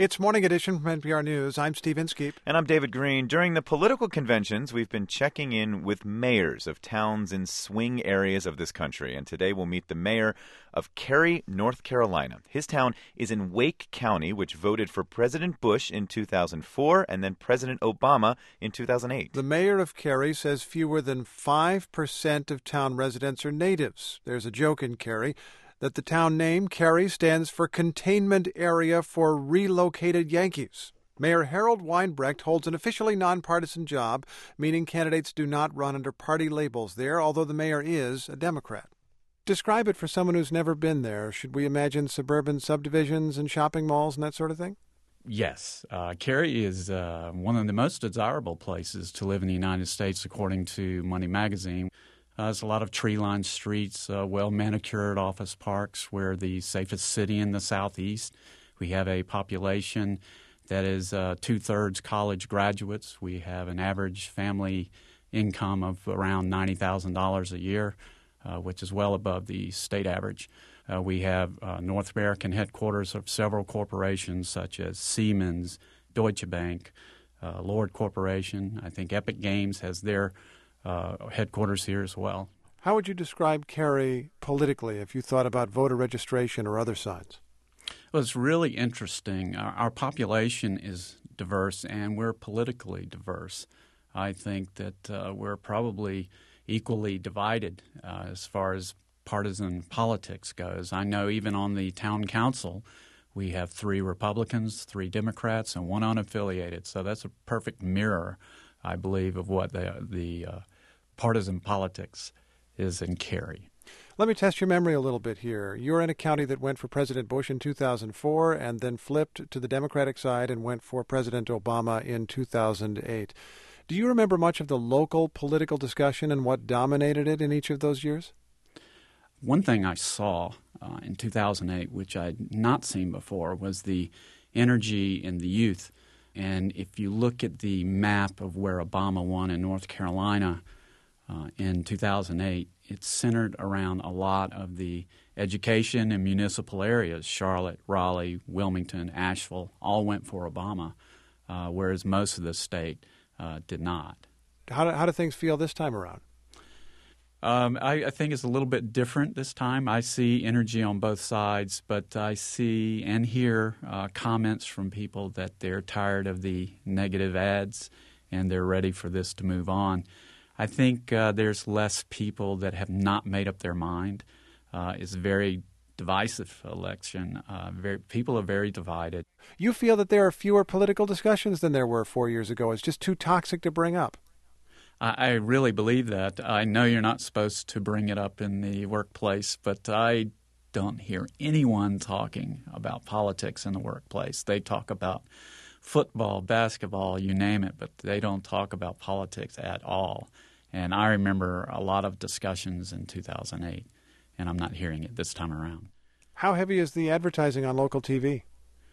It's Morning Edition from NPR News. I'm Steve Inskeep. And I'm David Green. During the political conventions, we've been checking in with mayors of towns in swing areas of this country. And today we'll meet the mayor of Cary, North Carolina. His town is in Wake County, which voted for President Bush in 2004 and then President Obama in 2008. The mayor of Cary says fewer than 5% of town residents are natives. There's a joke in Cary that the town name, Cary, stands for Containment Area for Relocated Yankees. Mayor Harold Weinbrecht holds an officially nonpartisan job, meaning candidates do not run under party labels there, although the mayor is a Democrat. Describe it for someone who's never been there. Should we imagine suburban subdivisions and shopping malls and that sort of thing? Yes. Cary is one of the most desirable places to live in the United States, according to Money Magazine. There's a lot of tree-lined streets, well-manicured office parks. We're the safest city in the Southeast. We have a population that is two-thirds college graduates. We have an average family income of around $90,000 a year, which is well above the state average. We have North American headquarters of several corporations such as Siemens, Deutsche Bank, Lord Corporation. I think Epic Games has their headquarters here as well. How would you describe Cary politically if you thought about voter registration or other signs? Well, it's really interesting. Our population is diverse, and we're politically diverse. I think that we're probably equally divided as far as partisan politics goes. I know even on the town council, we have 3 Republicans, 3 Democrats, and 1 unaffiliated. So that's a perfect mirror, I believe, of what the partisan politics is in Cary. Let me test your memory a little bit here. You're in a county that went for President Bush in 2004 and then flipped to the Democratic side and went for President Obama in 2008. Do you remember much of the local political discussion and what dominated it in each of those years? One thing I saw in 2008, which I'd not seen before, was the energy in the youth. And if you look at the map of where Obama won in North Carolina in 2008, it's centered around a lot of the education and municipal areas. Charlotte, Raleigh, Wilmington, Asheville all went for Obama, whereas most of the state did not. How do things feel this time around? I think it's a little bit different this time. I see energy on both sides, but I see and hear comments from people that they're tired of the negative ads and they're ready for this to move on. I think there's less people that have not made up their mind. It's a very divisive election. People are very divided. You feel that there are fewer political discussions than there were 4 years ago. It's just too toxic to bring up. I really believe that. I know you're not supposed to bring it up in the workplace, but I don't hear anyone talking about politics in the workplace. They talk about football, basketball, you name it, but they don't talk about politics at all. And I remember a lot of discussions in 2008, and I'm not hearing it this time around. How heavy is the advertising on local TV?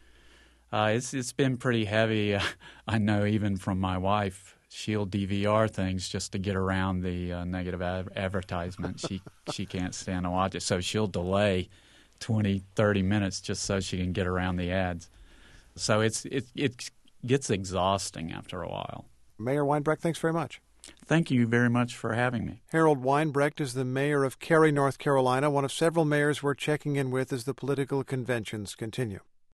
It's been pretty heavy. I know even from my wife. She'll DVR things just to get around the negative advertisement. She can't stand to watch it, so she'll delay 20, 30 minutes just so she can get around the ads. So it gets exhausting after a while. Mayor Weinbrecht, thanks very much. Thank you very much for having me. Harold Weinbrecht is the mayor of Cary, North Carolina, one of several mayors we're checking in with as the political conventions continue.